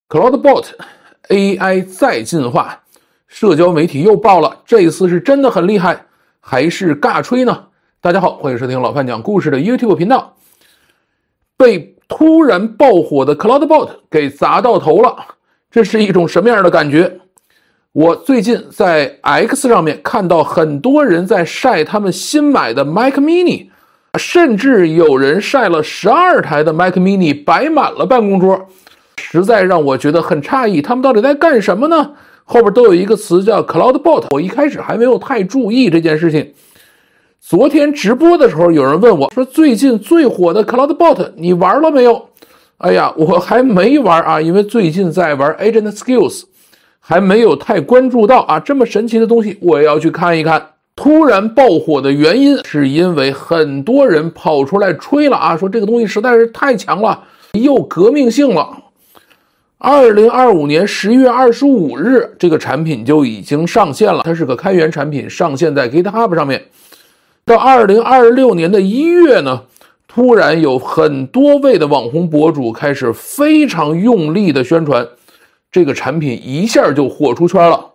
Cloudbot AI 再进化，社交媒体又爆了，这一次是真的很厉害，还是尬吹呢？大家好，欢迎收听老范讲故事的 YouTube 频道。被突然爆火的 Cloudbot 给砸到头了，这是一种什么样的感觉？我最近在 X 上面看到很多人在晒他们新买的 Mac Mini， 甚至有人晒了12台的 Mac Mini 摆满了办公桌，实在让我觉得很诧异，他们到底在干什么呢？后边都有一个词叫 Cloudbot， 我一开始还没有太注意这件事情。昨天直播的时候，有人问我说，最近最火的 Cloudbot 你玩了没有？哎呀，我还没玩啊，因为最近在玩 Agent Skills， 还没有太关注到啊，这么神奇的东西我也要去看一看。突然爆火的原因是因为很多人跑出来吹了啊，说这个东西实在是太强了，又革命性了。2025年10月25日，这个产品就已经上线了，它是个开源产品，上线在 GitHub 上面。到2026年的1月呢，突然有很多位的网红博主开始非常用力的宣传，这个产品一下就火出圈了。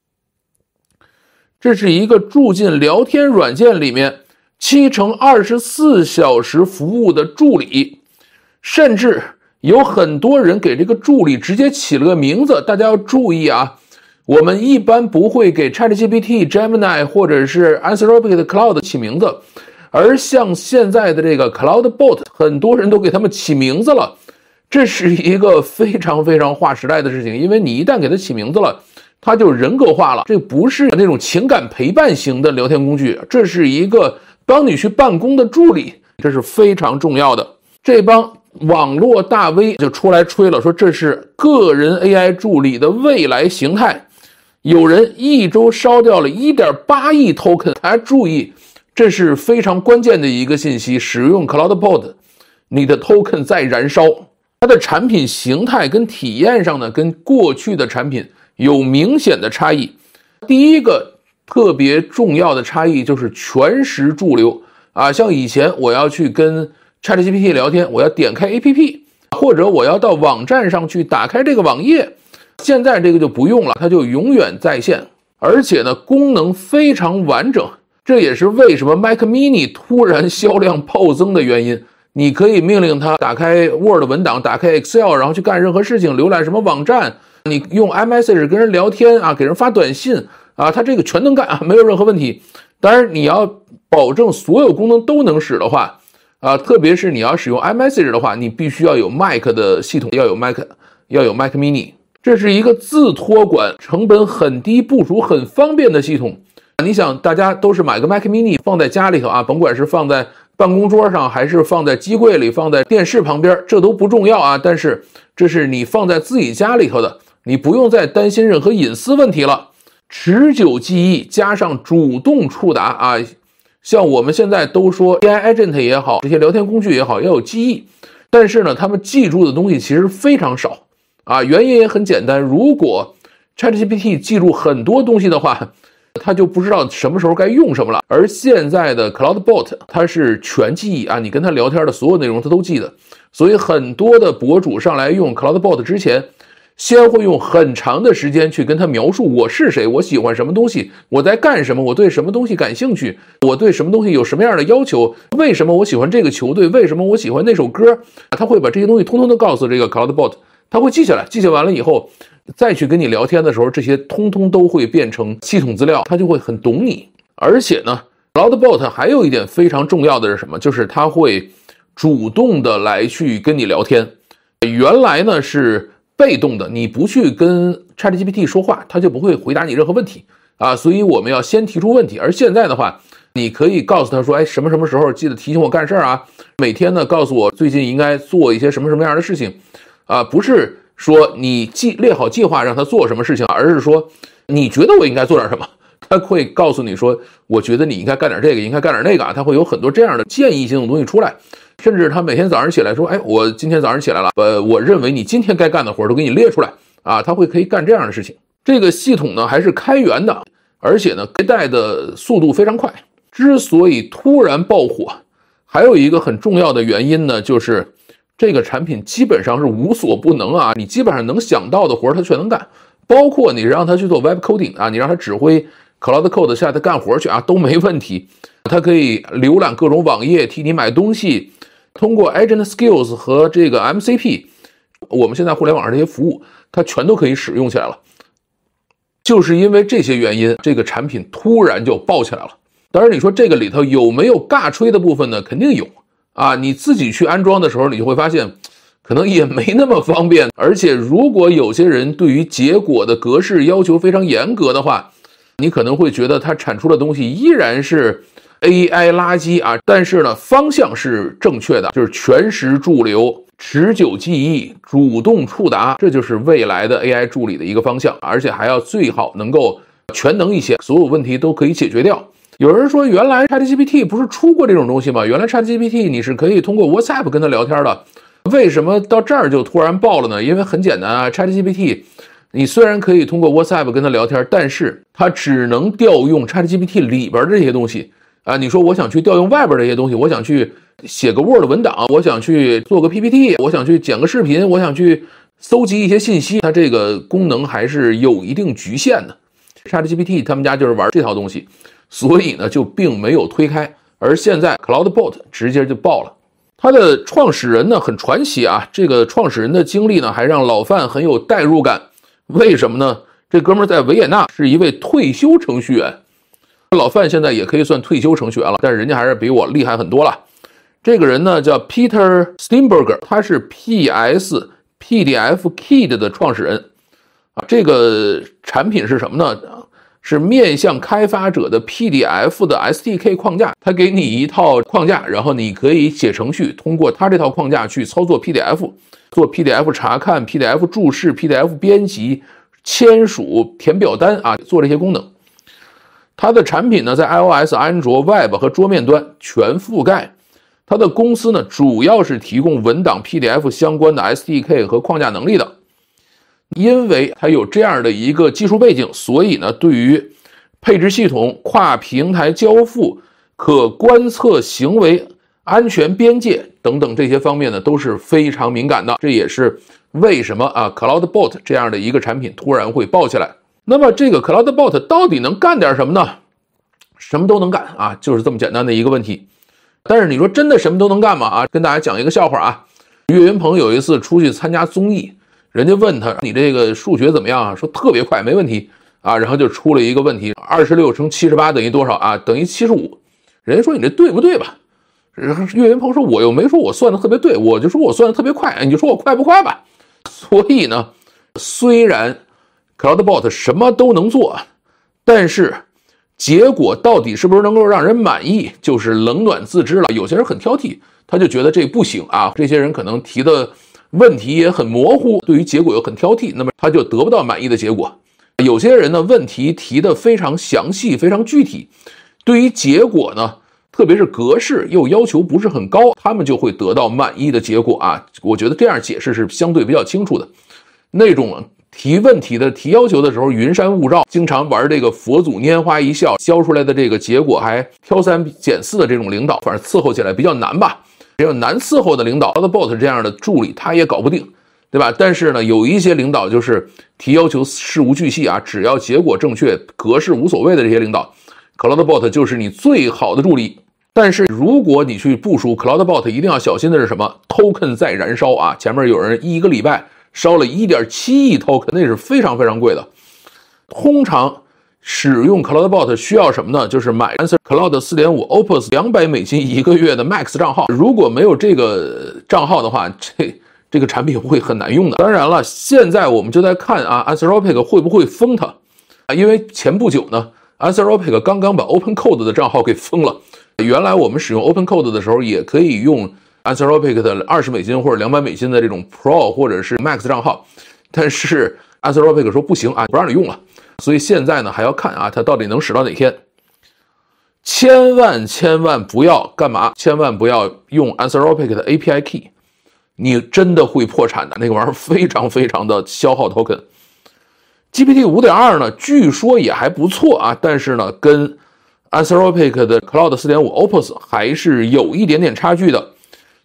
这是一个住进聊天软件里面7×24小时服务的助理，甚至有很多人给这个助理直接起了个名字。大家要注意啊，我们一般不会给 ChatGPT、Gemini 或者是 Anthropic Cloud 起名字，而像现在的这个 Cloudbot， 很多人都给他们起名字了。这是一个非常非常划时代的事情，因为你一旦给它起名字了，它就人格化了。这不是那种情感陪伴型的聊天工具，这是一个帮你去办公的助理，这是非常重要的。这帮网络大 V 就出来吹了，说这是个人 AI 助理的未来形态。有人一周烧掉了 1.8 亿 token， 大家注意，这是非常关键的一个信息。使用 Cloudbot， 你的 token 在燃烧。它的产品形态跟体验上呢，跟过去的产品有明显的差异。第一个特别重要的差异就是全时驻留啊，像以前我要去跟 ChatGPT 聊天，我要点开 APP， 或者我要到网站上去打开这个网页，现在这个就不用了，它就永远在线，而且呢功能非常完整。这也是为什么 Mac Mini 突然销量暴增的原因。你可以命令它打开 Word 文档，打开 Excel， 然后去干任何事情，浏览什么网站，你用 iMessage 跟人聊天啊，给人发短信啊，它这个全能干啊，没有任何问题。当然你要保证所有功能都能使的话啊，特别是你要使用 iMessage 的话，你必须要有 Mac 的系统，要有 Mac Mini。这是一个自托管，成本很低，部署很方便的系统。你想大家都是买个 Mac Mini 放在家里头啊，甭管是放在办公桌上还是放在机柜里，放在电视旁边，这都不重要啊，但是这是你放在自己家里头的，你不用再担心任何隐私问题了。持久记忆加上主动触达啊，像我们现在都说 AI Agent 也好，这些聊天工具也好，要有记忆，但是呢他们记住的东西其实非常少啊，原因也很简单，如果 ChatGPT 记住很多东西的话，他就不知道什么时候该用什么了。而现在的 Cloudbot 它是全记忆啊，你跟他聊天的所有内容他都记得，所以很多的博主上来用 Cloudbot 之前，先会用很长的时间去跟他描述我是谁，我喜欢什么东西，我在干什么，我对什么东西感兴趣，我对什么东西有什么样的要求，为什么我喜欢这个球队，为什么我喜欢那首歌，他会把这些东西通通都告诉这个 Cloudbot， 他会记下来，记下完了以后再去跟你聊天的时候，这些通通都会变成系统资料，它就会很懂你。而且呢 Cloudbot 还有一点非常重要的是什么，就是它会主动的来去跟你聊天。原来呢是被动的，你不去跟 ChatGPT 说话，它就不会回答你任何问题啊，所以我们要先提出问题。而现在的话，你可以告诉他说，哎，什么什么时候记得提醒我干事啊，每天呢告诉我最近应该做一些什么什么样的事情啊，不是说你列好计划让他做什么事情，而是说你觉得我应该做点什么，他会告诉你说，我觉得你应该干点这个，应该干点那个啊，他会有很多这样的建议性的东西出来。甚至他每天早上起来说，哎，我今天早上起来了，我认为你今天该干的活都给你列出来啊，他可以干这样的事情。这个系统呢还是开源的，而且呢迭代的速度非常快。之所以突然爆火，还有一个很重要的原因呢，就是这个产品基本上是无所不能啊，你基本上能想到的活它全能干，包括你让它去做 web coding 啊，你让它指挥 Cloud Code 下它干活去啊，都没问题。它可以浏览各种网页，替你买东西，通过 Agent Skills 和这个 MCP， 我们现在互联网上这些服务，它全都可以使用起来了。就是因为这些原因，这个产品突然就爆起来了。当然，你说这个里头有没有尬吹的部分呢？肯定有啊。你自己去安装的时候，你就会发现，可能也没那么方便。而且，如果有些人对于结果的格式要求非常严格的话，你可能会觉得它产出的东西依然是 AI 垃圾啊。但是呢，方向是正确的，就是全时驻留、持久记忆、主动触达，这就是未来的 AI 助理的一个方向，而且还要最好能够全能一些，所有问题都可以解决掉。有人说，原来 ChatGPT 不是出过这种东西吗？原来 ChatGPT 你是可以通过 WhatsApp 跟它聊天的，为什么到这儿就突然爆了呢？因为很简单啊 ，ChatGPT 你虽然可以通过 WhatsApp 跟它聊天，但是它只能调用 ChatGPT 里边的这些东西啊。你说我想去调用外边这些东西，我想去写个 Word 文档，我想去做个 PPT， 我想去剪个视频，我想去搜集一些信息，它这个功能还是有一定局限的。ChatGPT 他们家就是玩这套东西，所以呢就并没有推开。而现在 CloudBot 直接就爆了。它的创始人呢很传奇啊，这个创始人的经历呢还让老范很有代入感。为什么呢？这哥们儿在维也纳是一位退休程序员，老范现在也可以算退休程序员了，但是人家还是比我厉害很多了。这个人呢叫 Peter Steinberger， 他是 PS PDF Kit 的创始人啊。这个产品是什么呢？是面向开发者的 PDF 的 SDK 框架，他给你一套框架，然后你可以写程序，通过他这套框架去操作 PDF， 做 PDF 查看、PDF 注释、PDF 编辑、签署、填表单啊，做这些功能。它的产品呢，在 iOS、安卓、Web 和桌面端全覆盖。它的公司呢，主要是提供文档 PDF 相关的 SDK 和框架能力的。因为它有这样的一个技术背景，所以呢，对于配置系统、跨平台交付、可观测行为、安全边界等等这些方面呢，都是非常敏感的。这也是为什么啊 CloudBot 这样的一个产品突然会爆起来。那么这个 CloudBot 到底能干点什么呢？什么都能干啊，就是这么简单的一个问题。但是你说真的什么都能干吗？啊，跟大家讲一个笑话啊。岳云鹏有一次出去参加综艺，人家问他你这个数学怎么样啊？说特别快，没问题啊。然后就出了一个问题，26乘78等于多少啊？等于75。人家说你这对不对吧？岳云鹏说我又没说我算的特别对，我就说我算的特别快，你就说我快不快吧。所以呢，虽然 CloudBot 什么都能做，但是结果到底是不是能够让人满意，就是冷暖自知了。有些人很挑剔，他就觉得这不行啊。这些人可能提的问题也很模糊，对于结果又很挑剔，那么他就得不到满意的结果。有些人呢，问题提的非常详细，非常具体，对于结果呢，特别是格式又要求不是很高，他们就会得到满意的结果啊。我觉得这样解释是相对比较清楚的。那种提问题的提要求的时候云山雾罩，经常玩这个佛祖拈花一笑，交出来的这个结果还挑三拣四的这种领导，反正伺候起来比较难吧。只有难伺候的领导 CloudBot 这样的助理他也搞不定，对吧？但是呢，有一些领导就是提要求事无巨细啊，只要结果正确，格式无所谓的这些领导， CloudBot 就是你最好的助理。但是如果你去部署 CloudBot， 一定要小心的是什么？ token 在燃烧啊！前面有人一个礼拜烧了 1.7 亿 token， 那是非常非常贵的。通常使用 CloudBot 需要什么呢？就是买 Answer Cloud 4.5 Opus $200一个月的 Max 账号。如果没有这个账号的话，这个产品会很难用的。当然了，现在我们就在看啊 Anthropic 会不会封它啊？因为前不久呢 Anthropic 刚刚把 OpenCode 的账号给封了。原来我们使用 OpenCode 的时候，也可以用 Anthropic 的$20或者$200的这种 Pro 或者是 Max 账号，但是 Anthropic 说不行啊，不让你用了。所以现在呢，还要看啊，它到底能使到哪天。千万不要干嘛？千万不要用 Anthropic 的 API Key， 你真的会破产的。那个玩意儿非常非常的消耗 token。GPT 5.2 呢，据说也还不错啊，但是呢，跟Anthropic 的 Cloud 4.5 Opus 还是有一点点差距的。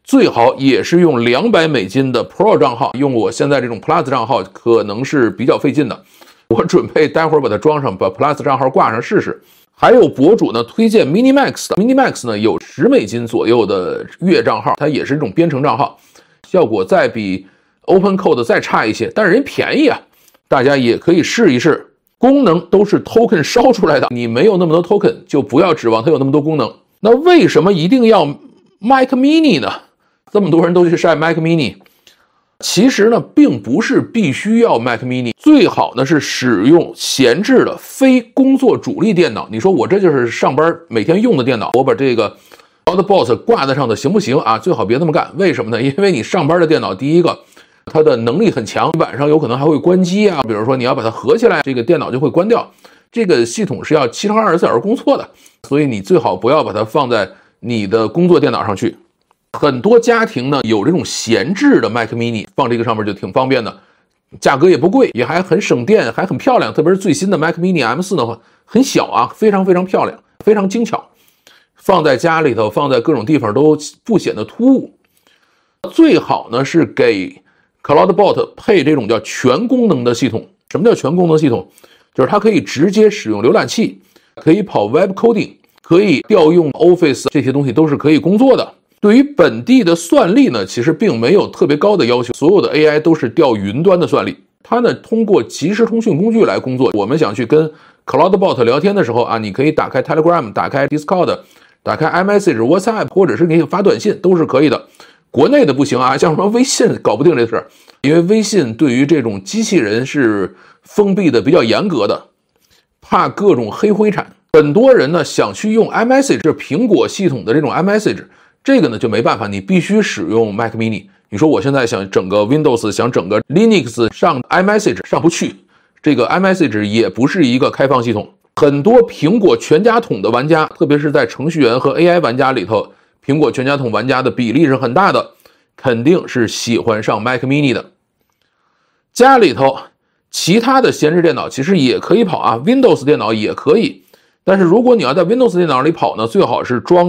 最好也是用$200的 Pro 账号，用我现在这种 Plus 账号可能是比较费劲的。我准备待会儿把它装上，把 Plus 账号挂上试试。还有博主呢推荐 Minimax 的 ，Minimax 呢有$10左右的月账号，它也是这种编程账号，效果再比 OpenCode 再差一些，但是人便宜啊，大家也可以试一试。功能都是 token 烧出来的，你没有那么多 token 就不要指望它有那么多功能。那为什么一定要 Mac Mini 呢？这么多人都去晒 Mac Mini， 其实呢并不是必须要 Mac Mini， 最好呢是使用闲置的非工作主力电脑。你说我这就是上班每天用的电脑，我把这个 CloudBots 挂在上的行不行啊？最好别这么干。为什么呢？因为你上班的电脑，第一个它的能力很强，晚上有可能还会关机啊，比如说你要把它合起来，这个电脑就会关掉。这个系统是要7×24小时工作的，所以你最好不要把它放在你的工作电脑上去。很多家庭呢有这种闲置的 Mac Mini， 放这个上面就挺方便的，价格也不贵，也还很省电，还很漂亮。特别是最新的 Mac Mini M4 的话，很小啊，非常非常漂亮，非常精巧，放在家里头，放在各种地方都不显得突兀。最好呢是给 CloudBot 配这种叫全功能的系统。什么叫全功能系统？就是它可以直接使用浏览器，可以跑 Web Coding， 可以调用 Office， 这些东西都是可以工作的。对于本地的算力呢，其实并没有特别高的要求，所有的 AI 都是调云端的算力。它呢通过即时通讯工具来工作。我们想去跟 CloudBot 聊天的时候啊，你可以打开 Telegram， 打开 Discord， 打开 iMessage、WhatsApp， 或者是你发短信都是可以的。国内的不行啊，像什么微信搞不定这事儿，因为微信对于这种机器人是封闭的比较严格的，怕各种黑灰产。很多人呢想去用 iMessage， 是苹果系统的这种 iMessage， 这个呢就没办法，你必须使用 Mac Mini。你说我现在想整个 Windows， 想整个 Linux 上 iMessage 上不去，这个 iMessage 也不是一个开放系统。很多苹果全家桶的玩家，特别是在程序员和 AI 玩家里头，苹果全家桶玩家的比例是很大的，肯定是喜欢上 Mac Mini 的。家里头其他的闲置电脑其实也可以跑啊 ，Windows 电脑也可以。但是如果你要在 Windows 电脑里跑呢，最好是装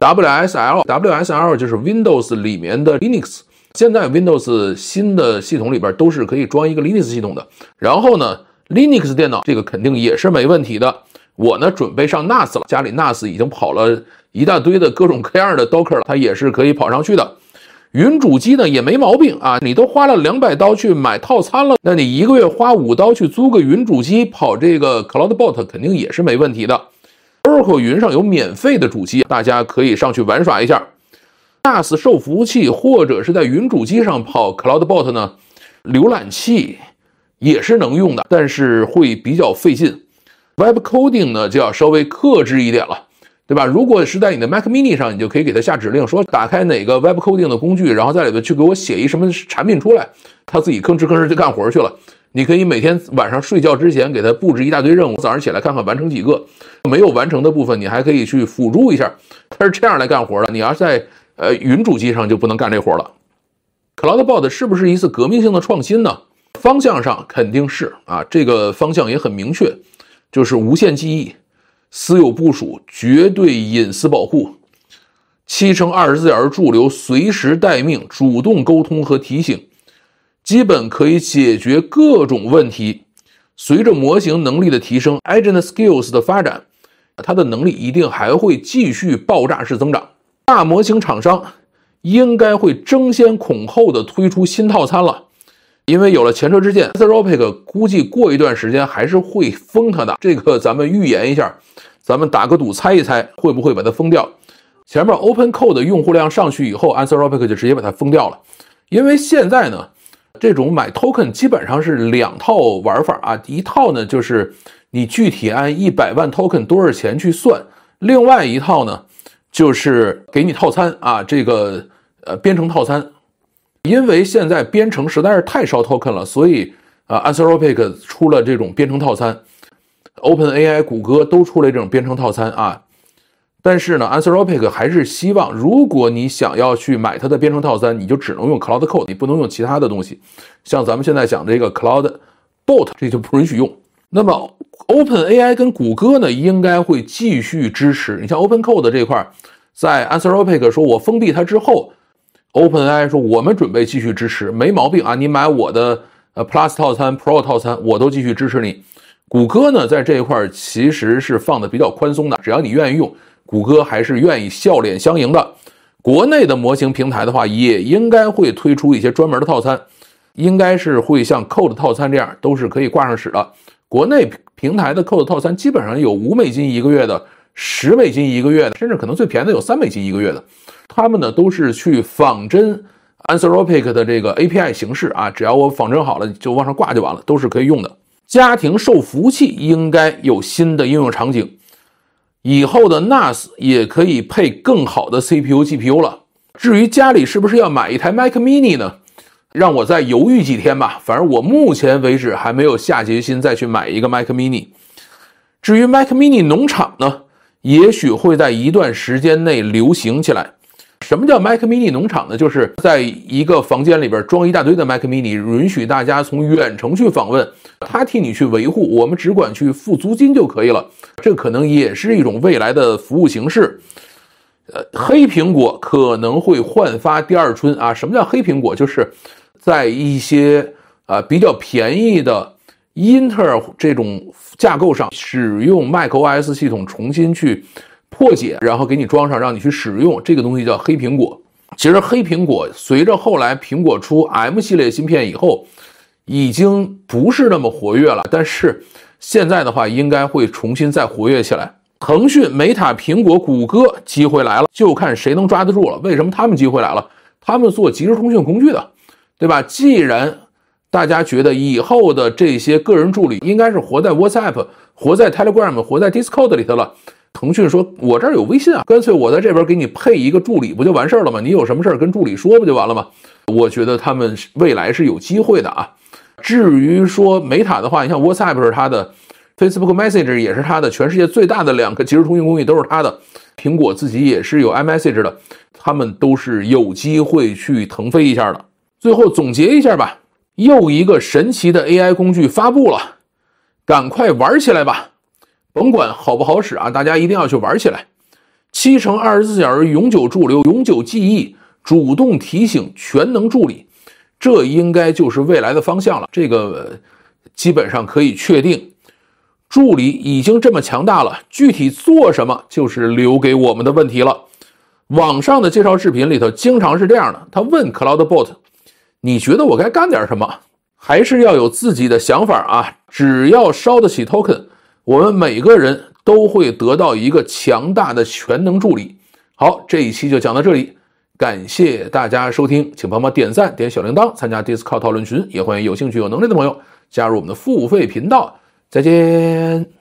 WSL，WSL 就是 Windows 里面的 Linux。现在 Windows 新的系统里边都是可以装一个 Linux 系统的。然后呢 ，Linux 电脑这个肯定也是没问题的。我呢准备上 NAS 了，家里 NAS 已经跑了一大堆的各种各样的 Docker 了，它也是可以跑上去的。云主机呢也没毛病啊，你都花了200刀去买套餐了，那你一个月花5刀去租个云主机跑这个 CloudBot 肯定也是没问题的。Oracle 云上有免费的主机，大家可以上去玩耍一下。NAS 受服务器或者是在云主机上跑 CloudBot 呢，浏览器也是能用的，但是会比较费劲。Web Coding 呢就要稍微克制一点了，对吧？如果是在你的 Mac Mini 上，你就可以给它下指令，说打开哪个 Web Coding 的工具，然后在里面去给我写一什么产品出来，它自己吭哧吭哧就干活去了。你可以每天晚上睡觉之前给它布置一大堆任务，早上起来看看完成几个，没有完成的部分你还可以去辅助一下，它是这样来干活的。你要在云主机上就不能干这活了。CloudBot 是不是一次革命性的创新呢？方向上肯定是啊，这个方向也很明确，就是无限记忆、私有部署、绝对隐私保护、7×24小时驻留、随时待命、主动沟通和提醒，基本可以解决各种问题。随着模型能力的提升 ，Agent Skills 的发展，它的能力一定还会继续爆炸式增长。大模型厂商应该会争先恐后的推出新套餐了，因为有了前车之鉴 ，Anthropic 估计过一段时间还是会封它的。这个咱们预言一下，咱们打个赌猜一猜，会不会把它封掉？前面 OpenCode 的用户量上去以后 ，Anthropic 就直接把它封掉了。因为现在呢，这种买 token 基本上是2套玩法啊，一套呢就是你具体按100万 token 多少钱去算，另外一套呢就是给你套餐啊，这个编程套餐。因为现在编程实在是太烧 token 了，所以Anthropic 出了这种编程套餐， OpenAI 谷歌都出了这种编程套餐啊。但是呢 Anthropic 还是希望，如果你想要去买它的编程套餐，你就只能用 Cloud Code， 你不能用其他的东西。像咱们现在讲这个 CloudBot 这就不允许用。那么 OpenAI 跟谷歌呢应该会继续支持。你像 OpenCode 这块，在 Anthropic 说我封闭它之后， OpenAI 说我们准备继续支持，没毛病啊，你买我的Plus 套餐、Pro 套餐，我都继续支持你。谷歌呢，在这一块其实是放的比较宽松的，只要你愿意用，谷歌还是愿意笑脸相迎的。国内的模型平台的话，也应该会推出一些专门的套餐，应该是会像 Code 套餐这样，都是可以挂上使的。国内平台的 Code 套餐基本上有$5一个月的、$10一个月的，甚至可能最便宜的有$3一个月的。他们呢都是去仿真 Anthropic 的这个 API 形式啊，只要我仿真好了就往上挂就完了，都是可以用的。家庭受服务器应该有新的应用场景，以后的 NAS 也可以配更好的 CPU、GPU 了。至于家里是不是要买一台 Mac Mini 呢？让我再犹豫几天吧，反正我目前为止还没有下决心再去买一个 Mac Mini。至于 Mac Mini 农场呢，也许会在一段时间内流行起来。什么叫 Mac Mini 农场呢？就是在一个房间里边装一大堆的 Mac Mini， 允许大家从远程去访问，他替你去维护，我们只管去付租金就可以了。这可能也是一种未来的服务形式。黑苹果可能会焕发第二春啊！什么叫黑苹果？就是在一些比较便宜的英特尔这种架构上，使用 macOS 系统重新去破解，然后给你装上，让你去使用，这个东西叫黑苹果。其实黑苹果随着后来苹果出 M 系列芯片以后，已经不是那么活跃了，但是现在的话应该会重新再活跃起来。腾讯、美塔、苹果、谷歌机会来了，就看谁能抓得住了。为什么他们机会来了？他们做即时通讯工具的，对吧？既然大家觉得以后的这些个人助理应该是活在 WhatsApp、活在 Telegram、活在 Discord 里头了，腾讯说我这儿有微信啊，干脆我在这边给你配一个助理不就完事儿了吗？你有什么事儿跟助理说不就完了吗？我觉得他们未来是有机会的啊。至于说美塔的话，你像 WhatsApp 是它的， Facebook Messenger 也是它的，全世界最大的2个即时通讯工具都是它的，苹果自己也是有 iMessage 的，他们都是有机会去腾飞一下的。最后总结一下吧，又一个神奇的 AI 工具发布了，赶快玩起来吧，甭管好不好使啊，大家一定要去玩起来。7×24小时永久驻留、永久记忆、主动提醒、全能助理，这应该就是未来的方向了，这个基本上可以确定。助理已经这么强大了，具体做什么就是留给我们的问题了。网上的介绍视频里头经常是这样的，他问 Cloudbot 你觉得我该干点什么？还是要有自己的想法啊，只要烧得起 token， 我们每个人都会得到一个强大的全能助理。好，这一期就讲到这里，感谢大家收听，请帮忙点赞、点小铃铛，参加 Discord 讨论群，也欢迎有兴趣有能力的朋友加入我们的付费频道。再见。